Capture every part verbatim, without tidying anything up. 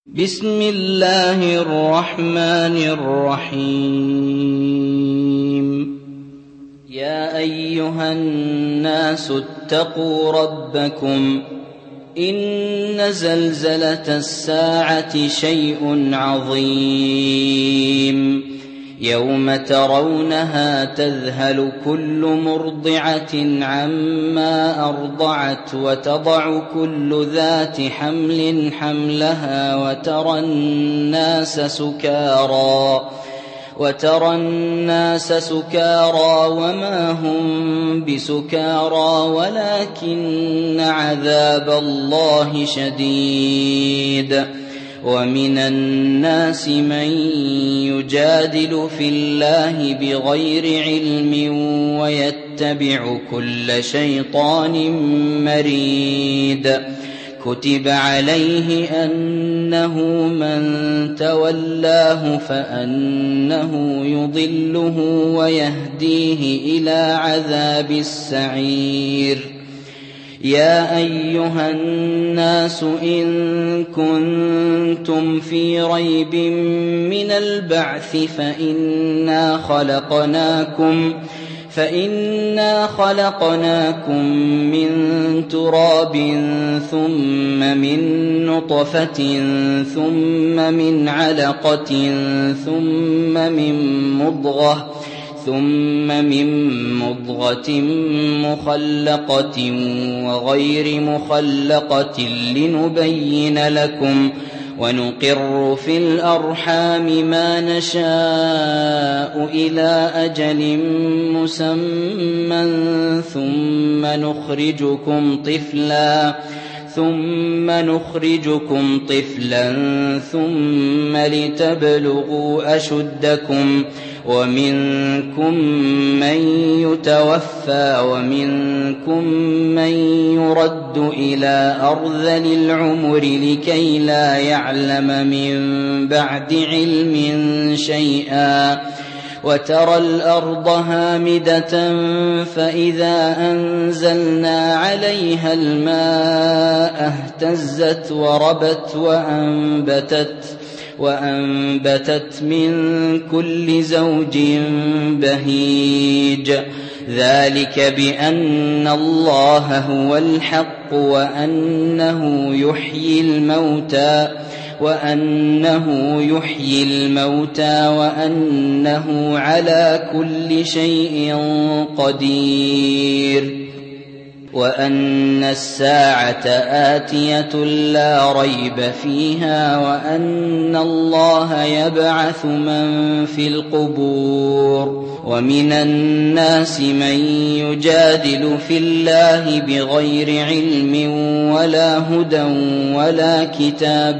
بسم الله الرحمن الرحيم يا أيها الناس اتقوا ربكم إن زلزلة الساعة شيء عظيم يوم ترونها تذهل كل مرضعة عما أرضعت وتضع كل ذات حمل حملها وترى الناس سكارى وترى الناس سكارى وما هم بسكارى ولكن عذاب الله شديد ومن الناس من يجادل في الله بغير علم ويتبع كل شيطان مريد كتب عليه أنه من تولاه فأنه يضله ويهديه إلى عذاب السعير يا أيها الناس إن كنتم في ريب من البعث فإنا خلقناكم فإنا خلقناكم من تراب ثم من نطفة ثم من علقة ثم من مضغة ثم من مضغة مخلقة وغير مخلقة لنبين لكم ونقر في الأرحام ما نشاء إلى أجل مسمى ثم نخرجكم طفلا ثم نخرجكم طفلا ثم لتبلغوا أشدكم ومنكم من يتوفى ومنكم من يرد إلى أرذل العمر لكي لا يعلم من بعد علم شيئا وترى الأرض هامدة فإذا أنزلنا عليها الماء اهتزت وربت وأنبتت وأنبتت من كل زوج بهيج ذلك بأن الله هو الحق وأنه يحيي الموتى وأنه يحيي الموتى وأنه على كل شيء قدير وأن الساعة آتية لا ريب فيها وأن الله يبعث من في القبور ومن الناس من يجادل في الله بغير علم ولا هدى ولا كتاب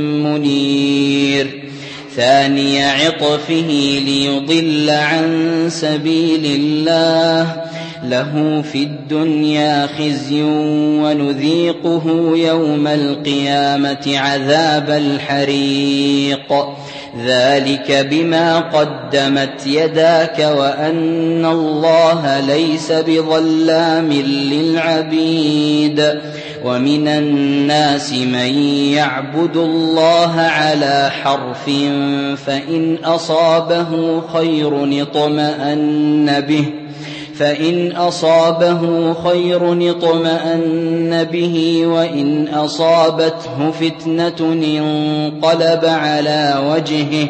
منير ثاني عطفه ليضل عن سبيل الله له في الدنيا خزي ونذيقه يوم القيامة عذاب الحريق ذلك بما قدمت يداك وأن الله ليس بظلام للعبيد ومن الناس من يعبد الله على حرف فإن أصابه خير اطمأن به فإن أصابه خير اطمأن به وإن أصابته فتنة انقلب على وجهه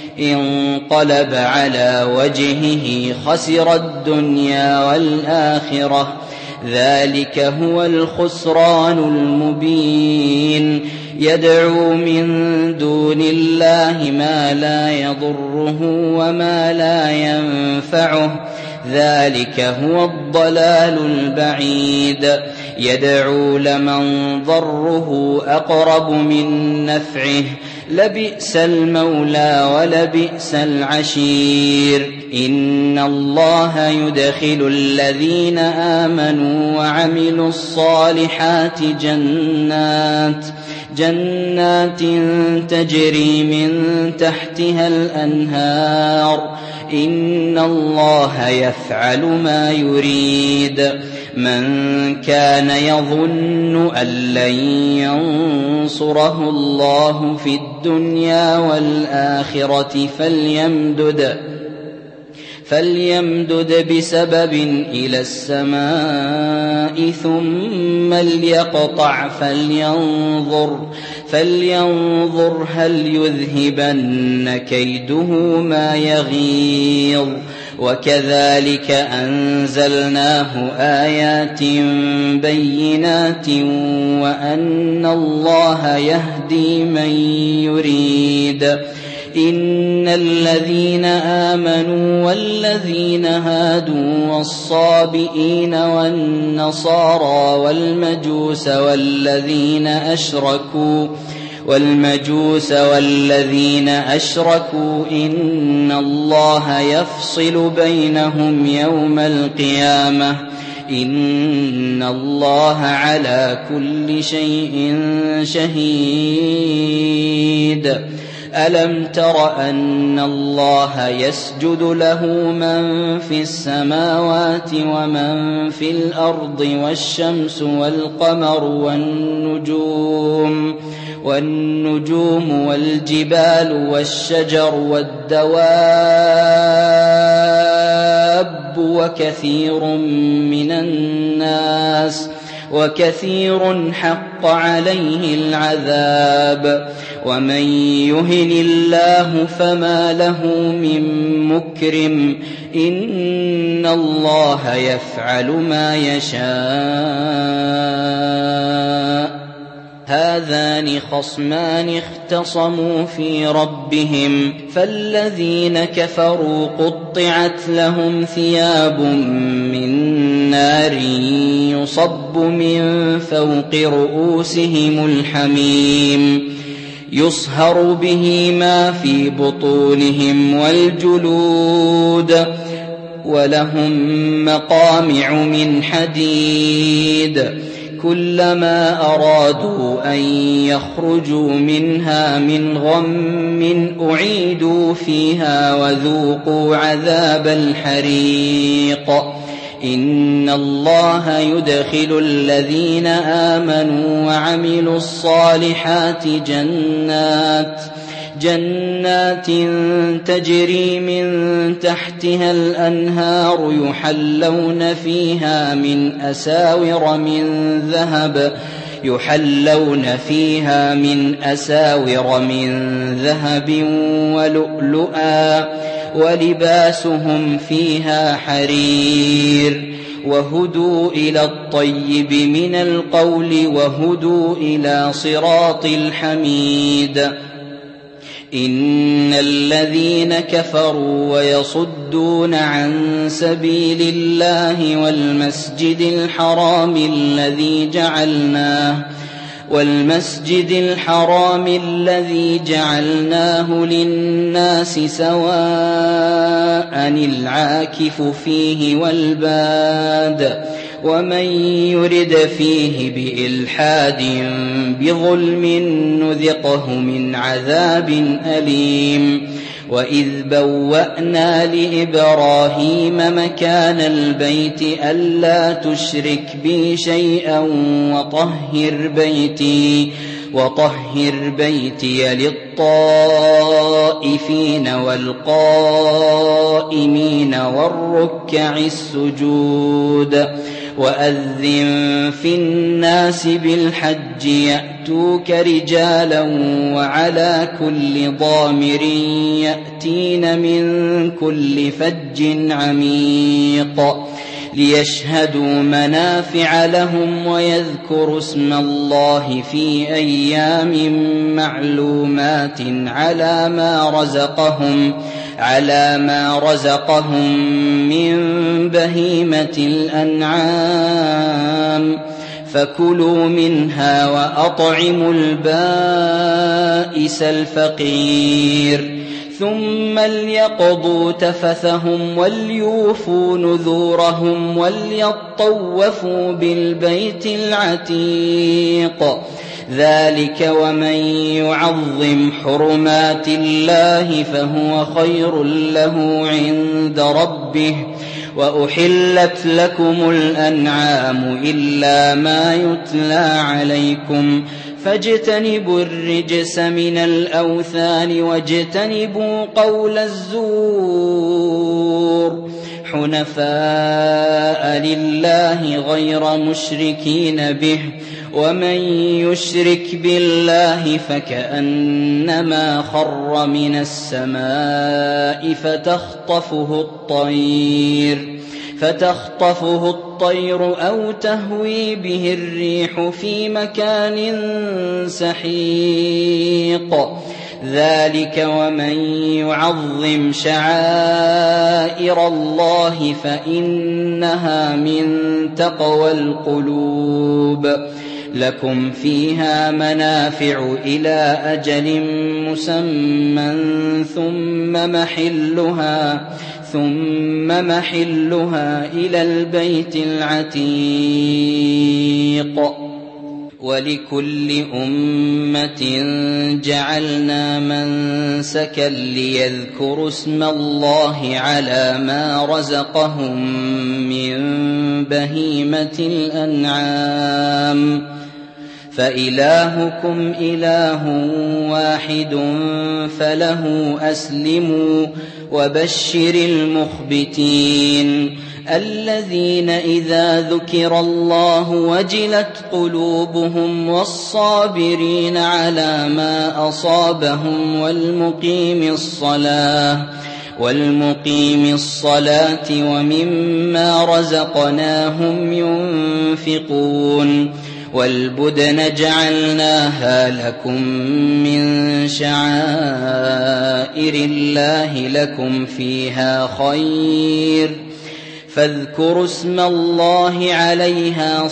انقلب على وجهه خسر الدنيا والآخرة ذلك هو الخسران المبين يدعو من دون الله ما لا يضره وما لا ينفعه ذلك هو الضلال البعيد يدعو لمن ضره أقرب من نفعه لبئس المولى ولبئس العشير إن الله يدخل الذين آمنوا وعملوا الصالحات جنات جنات تجري من تحتها الأنهار إن الله يفعل ما يريد من كان يظن أن لن ينصره الله في الدنيا والآخرة فليمدد فليمدد بسبب إلى السماء ثم ليقطع فلينظر فلينظر هل يذهبن كيده ما يغيظ. وكذلك أنزلناه آيات بينات وأن الله يهدي من يريد. إن الذين آمنوا والذين هادوا والصابئين والنصارى والمجوس والذين أشركوا والمجوس والذين أشركوا إن الله يفصل بينهم يوم القيامة إن الله على كل شيء شهيد. ألم تر أن الله يسجد له من في السماوات ومن في الأرض والشمس والقمر والنجوم والنجوم والجبال والشجر والدواب وكثير من الناس وكثير حق عليه العذاب ومن يهن الله فما له من مكرم إن الله يفعل ما يشاء. هذان خصمان اختصموا في ربهم فالذين كفروا قطعت لهم ثياب من نار يصب من فوق رؤوسهم الحميم يصهر به ما في بطونهم والجلود ولهم مقامع من حديد كلما أرادوا أن يخرجوا منها من غم أعيدوا فيها وذوقوا عذاب الحريق. إن الله يدخل الذين آمنوا وعملوا الصالحات جنات جنات تجري من تحتها الأنهار يحلون فيها من أساور من ذهب يحلون فيها من أساور من ذهب ولؤلؤا ولباسهم فيها حرير وهدوا إلى الطيب من القول وهدوا إلى صراط الحميد. إن الذين كفروا ويصدون عن سبيل الله والمسجد الحرام الذي جعلناه والمسجد الحرام الذي جعلناه للناس سواء العاكف فيه والباد ومن يرد فيه بإلحاد بظلم نذقه من عذاب أليم. وإذ بوأنا لإبراهيم مكان البيت ألا تشرك بي شيئا وطهر بيتي وطهر بيتي للطائفين والقائمين والركع السجود. وأذن في الناس بالحج يأتوك رجالا وعلى كل ضامر يأتين من كل فج عميق ليشهدوا منافع لهم ويذكروا اسم الله في أيام معلومات على ما رزقهم على ما رزقهم من بهيمة الأنعام فكلوا منها وأطعموا البائس الفقير ثم ليقضوا تفثهم وليوفوا نذورهم وليطوفوا بالبيت العتيق. ذلك ومن يعظم حرمات الله فهو خير له عند ربه وأحلت لكم الأنعام إلا ما يتلى عليكم فاجتنبوا الرجس من الأوثان واجتنبوا قول الزور حنفاء لله غير مشركين به ومن يشرك بالله فكأنما خر من السماء فتخطفه الطير فتخطفه الطير أو تهوي به الريح في مكان سحيق ذلك ومن يعظم شعائر الله فإنها من تقوى القلوب لكم فيها منافع إلى أجل مسمى ثم محلها ثم محلها إلى البيت العتيق ولكل أمة جعلنا منسكا ليذكروا اسم الله على ما رزقهم من بهيمة الأنعام فإلهكم إله واحد فله أسلموا وبشر المخبتين الذين إذا ذكر الله وجلت قلوبهم والصابرين على ما أصابهم والمقيم الصلاة والمقيم الصلاة ومما رزقناهم ينفقون والبدن جعلناها لكم من شعائر الله لكم فيها خير فاذكروا اسم الله عليها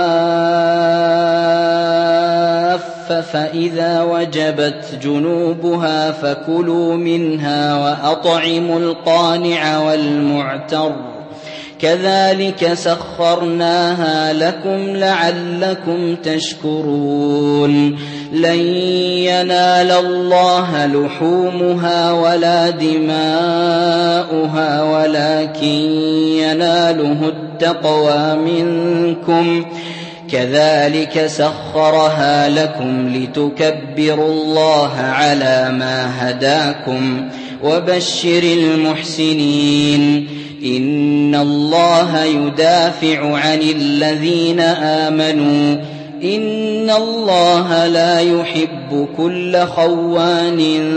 صواف فإذا وجبت جنوبها فكلوا منها وأطعموا القانع والمعتر كذلك سخرناها لكم لعلكم تشكرون لن ينال الله لحومها ولا دماؤها ولكن يناله التقوى منكم كذلك سخرها لكم لتكبروا الله على ما هداكم وبشر المحسنين إن الله يدافع عن الذين آمنوا إن الله لا يحب كل خوان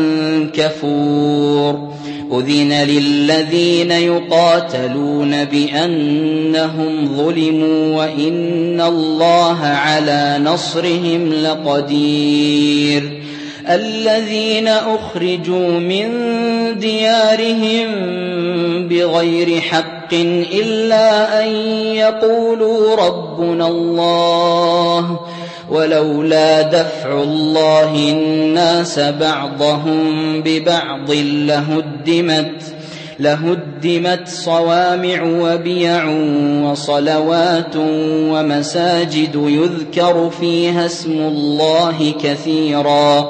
كفور أذن للذين يقاتلون بأنهم ظلموا وإن الله على نصرهم لقدير الذين أخرجوا من ديارهم بغير حق إلا أن يقولوا ربنا الله ولولا دفع الله الناس بعضهم ببعض لهدمت لهدمت صوامع وبيع وصلوات ومساجد يذكر فيها اسم الله كثيرا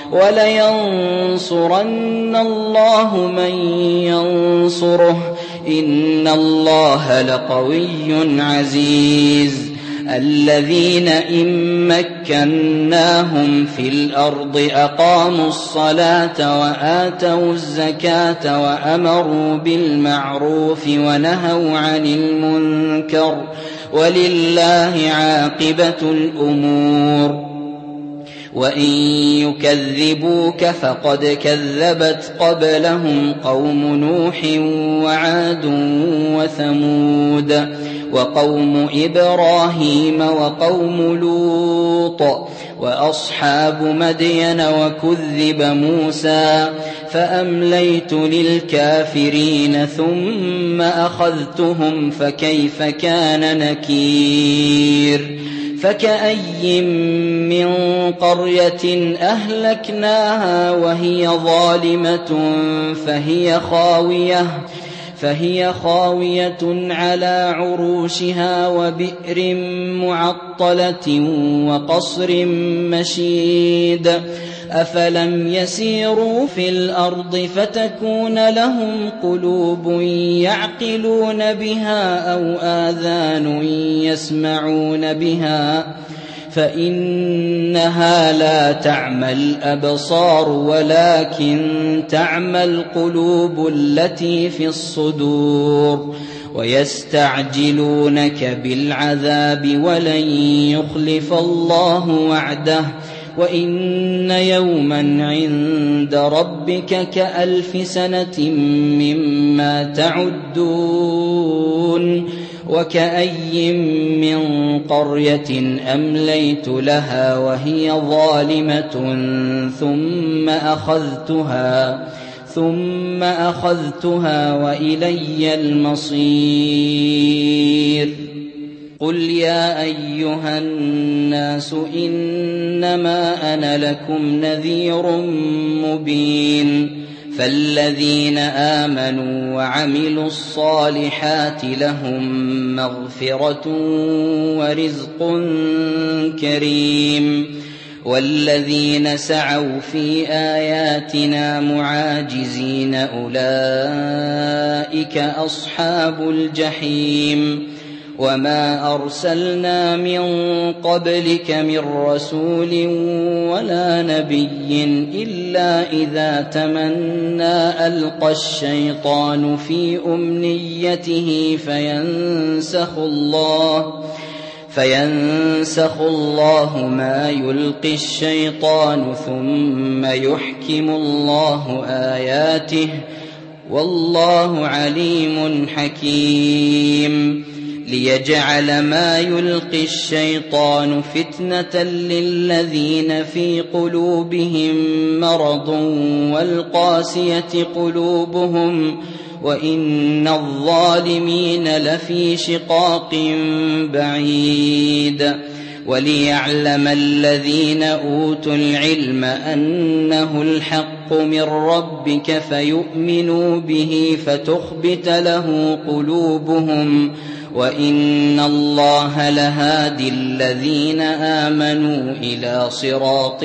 ولينصرن الله من ينصره إن الله لقوي عزيز الذين إن مكناهم في الأرض أقاموا الصلاة وآتوا الزكاة وأمروا بالمعروف ونهوا عن المنكر ولله عاقبة الأمور وإن يكذبوك فقد كذبت قبلهم قوم نوح وعاد وثمود وقوم إبراهيم وقوم لوط وأصحاب مدين وكذب موسى فأمليت للكافرين ثم أخذتهم فكيف كان نكير فكأي من قرية أهلكناها وهي ظالمة فهي خاوية فهي خاوية على عروشها وبئر معطلة وقصر مشيد أفلم يسيروا في الأرض فتكون لهم قلوب يعقلون بها أو آذان يسمعون بها فإنها لا تعمى الأبصار ولكن تعمى القلوب التي في الصدور ويستعجلونك بالعذاب ولن يخلف الله وعده وإن يوما عند ربك كألف سنة مما تعدون وكأي من قرية أمليت لها وهي ظالمة ثم أخذتها ثم أخذتها وإلي المصير قل يا أيها الناس إنما أنا لكم نذير مبين فالذين آمنوا وعملوا الصالحات لهم مغفرة ورزق كريم والذين سعوا في آياتنا معاجزين أولئك أصحاب الجحيم وما أرسلنا من قبلك من رسول ولا نبي إلا إذا تمنى ألقى الشيطان في أمنيته فينسخ الله فينسخ الله ما يلقي الشيطان ثم يحكم الله آياته والله عليم حكيم ليجعل ما يلقي الشيطان فتنة للذين في قلوبهم مرض والقاسية قلوبهم وإن الظالمين لفي شقاق بعيد وليعلم الذين أوتوا العلم أنه الحق من ربك فيؤمنوا به فتخبت له قلوبهم وإن الله لهادي الذين آمنوا إلى صراط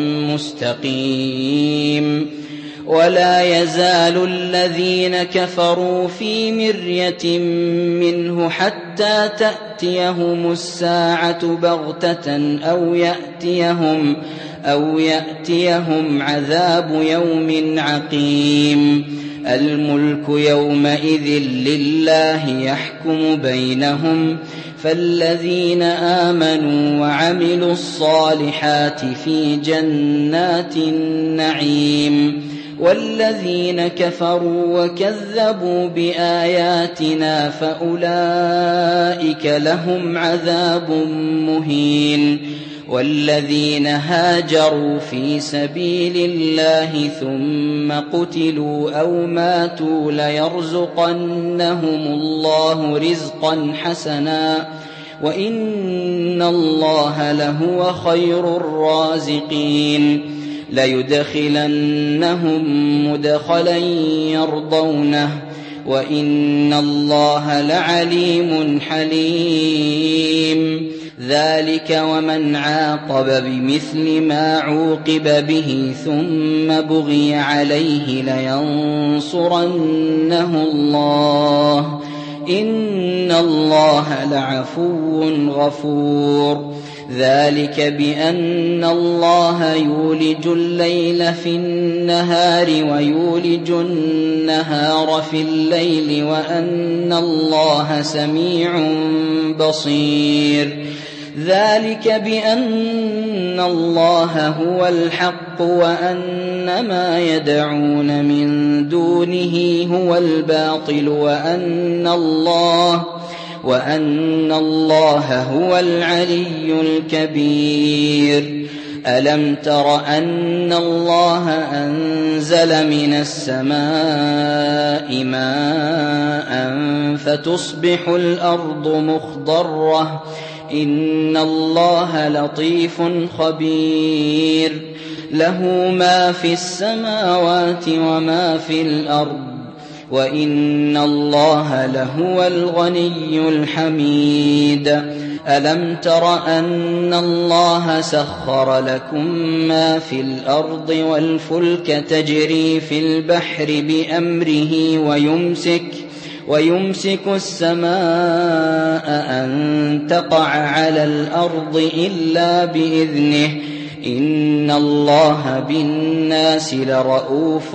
مستقيم ولا يزال الذين كفروا في مرية منه حتى تأتيهم الساعة بغتة أو يأتيهم أو يأتيهم عذاب يوم عقيم الملك يومئذ لله يحكم بينهم فالذين آمنوا وعملوا الصالحات في جنات النعيم والذين كفروا وكذبوا بآياتنا فأولئك لهم عذاب مهين والذين هاجروا في سبيل الله ثم قتلوا أو ماتوا ليرزقنهم الله رزقا حسنا وإن الله لهو خير الرازقين ليدخلنهم مدخلا يرضونه وإن الله لعليم حليم ذلك ومن عاقب بمثل ما عوقب به ثم بغي عليه لينصرنه الله إن الله لعفو غفور ذلك بأن الله يولج الليل في النهار ويولج النهار في الليل وأن الله سميع بصير ذلك بأن الله هو الحق وأن ما يدعون من دونه هو الباطل وأن الله وأن الله هو العلي الكبير ألم تر أن الله أنزل من السماء ماء فتصبح الأرض مخضرة إن الله لطيف خبير له ما في السماوات وما في الأرض وإن الله لهو الغني الحميد ألم تر أن الله سخر لكم ما في الأرض والفلك تجري في البحر بأمره ويمسك ويمسك السماء أن تقع على الأرض إلا بإذنه إن الله بالناس لرءوف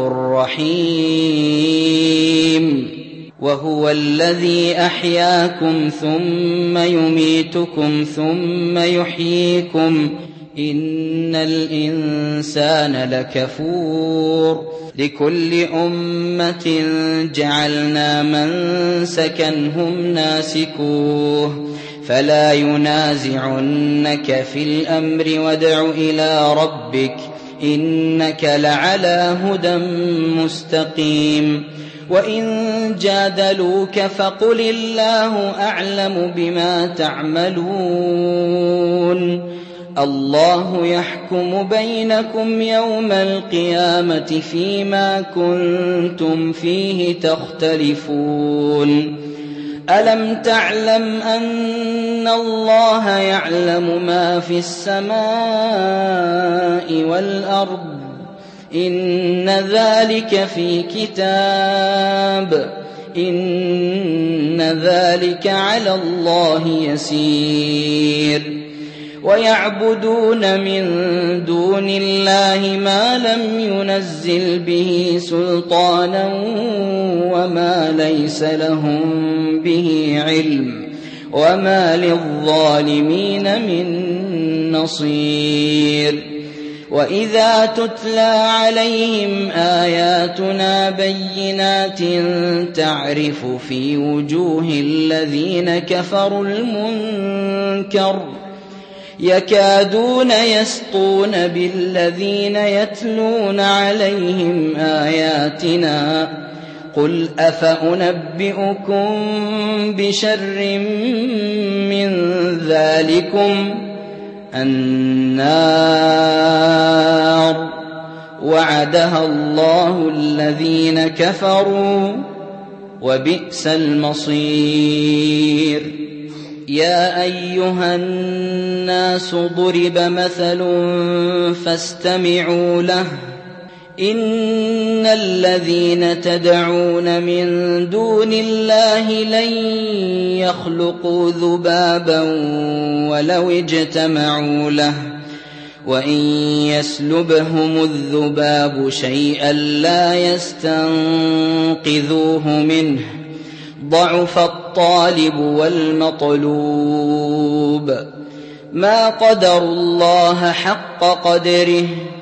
رحيم وهو الذي أحياكم ثم يميتكم ثم يحييكم إن الإنسان لكفور لكل أمة جعلنا منسكا هم ناسكوه فلا ينازعنك في الأمر وادع إلى ربك إنك لعلى هدى مستقيم وإن جادلوك فقل الله أعلم بما تعملون الله يحكم بينكم يوم القيامة فيما كنتم فيه تختلفون ألم تعلم أن الله يعلم ما في السماء والأرض إن ذلك في كتاب إن ذلك على الله يسير ويعبدون من دون الله ما لم ينزل به سلطانا وما ليس لهم به علم وما للظالمين من نصير وإذا تتلى عليهم آياتنا بينات تعرف في وجوه الذين كفروا المنكر يكادون يسطون بالذين يتلون عليهم آياتنا قل أفأنبئكم بشر من ذلكم النار وعدها الله الذين كفروا وبئس المصير يا أيها الناس ضرب مثل فاستمعوا له إن الذين تدعون من دون الله لن يخلقوا ذبابا ولو اجتمعوا له وإن يسلبهم الذباب شيئا لا يستنقذوه منه ضعف الطالب والمطلوب ما قدروا الله حق قدره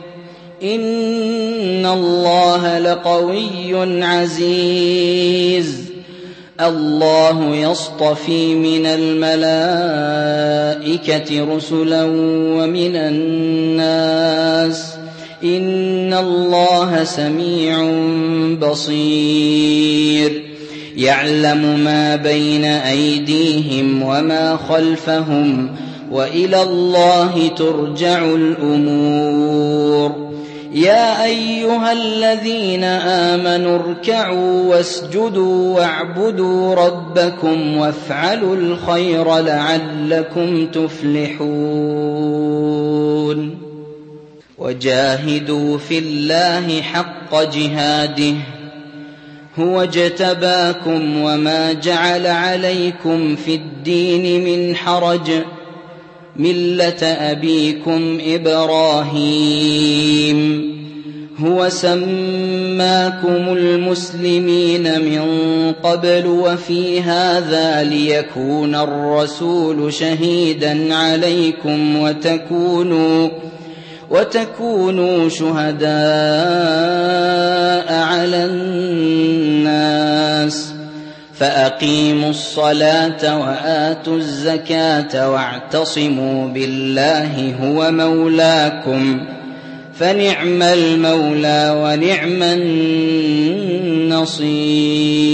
إن الله لقوي عزيز الله يصطفي من الملائكة رسلا ومن الناس إن الله سميع بصير يعلم ما بين أيديهم وما خلفهم وإلى الله ترجع الأمور يا أيها الذين آمنوا اركعوا واسجدوا واعبدوا ربكم وافعلوا الخير لعلكم تفلحون وجاهدوا في الله حق جهاده هو اجتباكم وما جعل عليكم في الدين من حرج ملة أبيكم إبراهيم هو سماكم المسلمين من قبل وفي هذا ليكون الرسول شهيدا عليكم وتكونوا وتكونوا شهداء على الناس فأقيموا الصلاة وآتوا الزكاة واعتصموا بالله هو مولاكم فنعم المولى ونعم النصير